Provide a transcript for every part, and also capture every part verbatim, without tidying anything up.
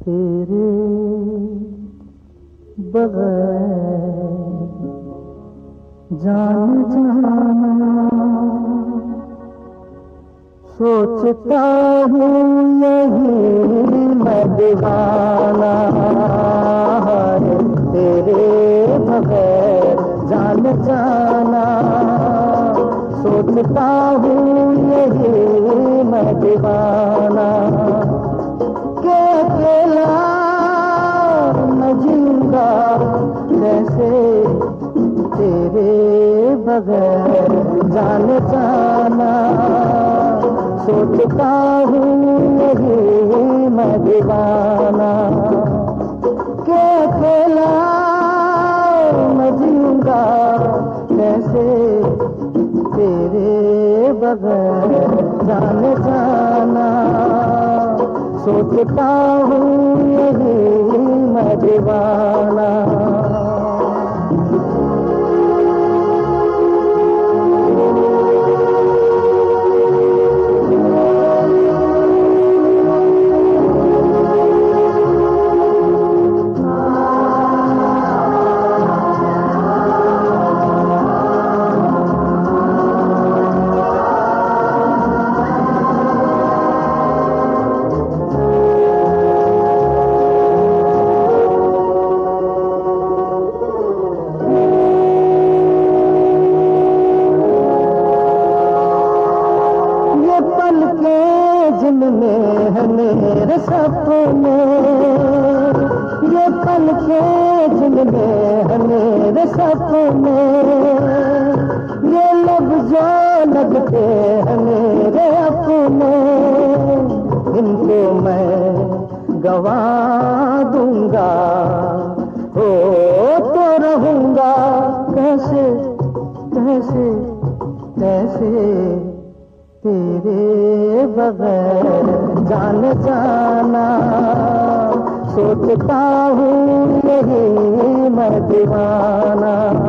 तेरे बगैर जान जाना सोचता हूँ यही मैं दीवाना है तेरे बगैर जान जाना सोचता हूँ यही मैं दीवाना के अकेला मैं जीऊंगा कैसे तेरे बगैर जान जाना सोचता हूँ यही मैं दीवाना के अकेला मैं जीऊंगा कैसे तेरे बगैर जान जाना सोचता हूँ यही मैं दीवाना जिनमें है मेरे सपने ये पल के जिनमें है मेरे सपने ये लब जो लगते हैं मेरे अपने इनको मैं गवा दूंगा हो तो रहूंगा कैसे कैसे कैसे तेरे बगैर जान जाना सोचता हूँ यही मैं दीवाना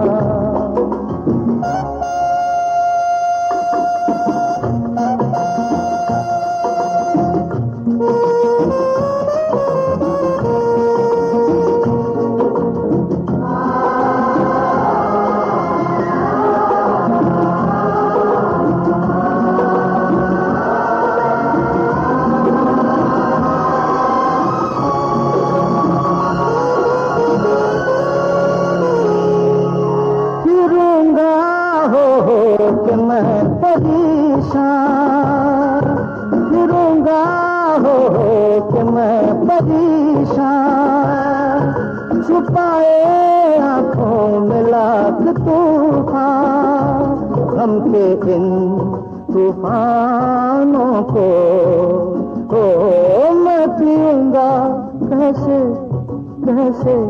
कि मैं परेशान फिरूंगा हो कि मैं परेशान छुपाए आंखों में लाख तूफान हम के इन तूफानों को हो मैं पीऊंगा कैसे कैसे